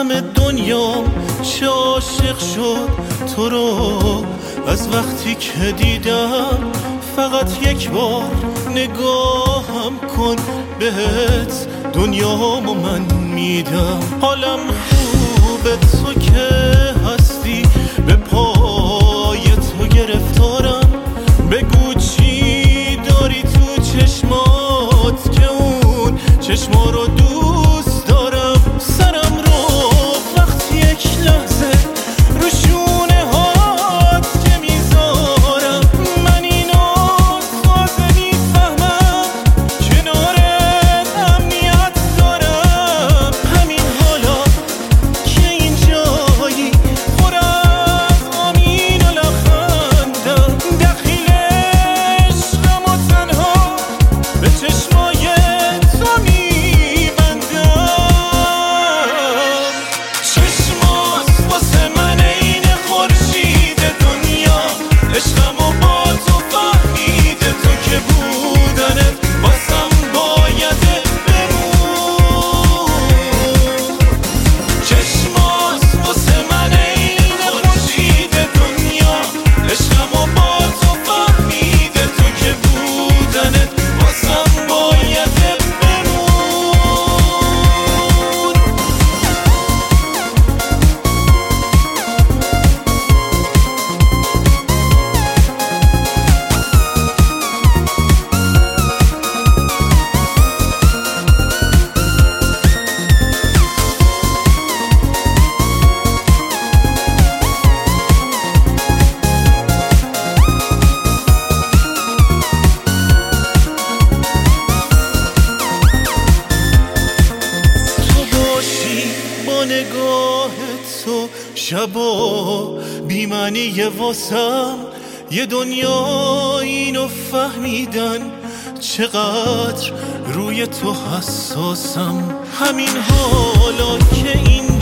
همه دنیا چه عاشق شد تو رو. از وقتی که دیدم فقط یک بار نگاهم کن بهت دنیامو من میدم. حالم خوبه تو که هستی به پای تو گرفتارم. بگو چی داری تو چشمات که اون چشما رو دوست دارم. سرم رو وقتی یک لحظه رو شونه هات که میذارم من اینو تازه میفهمم کنارت امنیت دارم. همین حالا که اینجایی پر از آمین و لبخندم دخیل عشقم و تنها به چشمای تو میبندم. چشمات واسه من این خورشید دنیا عشقم و با تو فهمیده تو که بودنت واسم بایده بمون. چشمات واسه من این خورشید دنیا عشقم و با تو فهمیده تو که بودنت واسم بایده بمون. تو باشی با نگاه تو شبا بی معنی واسم یه دنیا اینو فهمیدن چقدر روی تو حساسم. همین حالا که این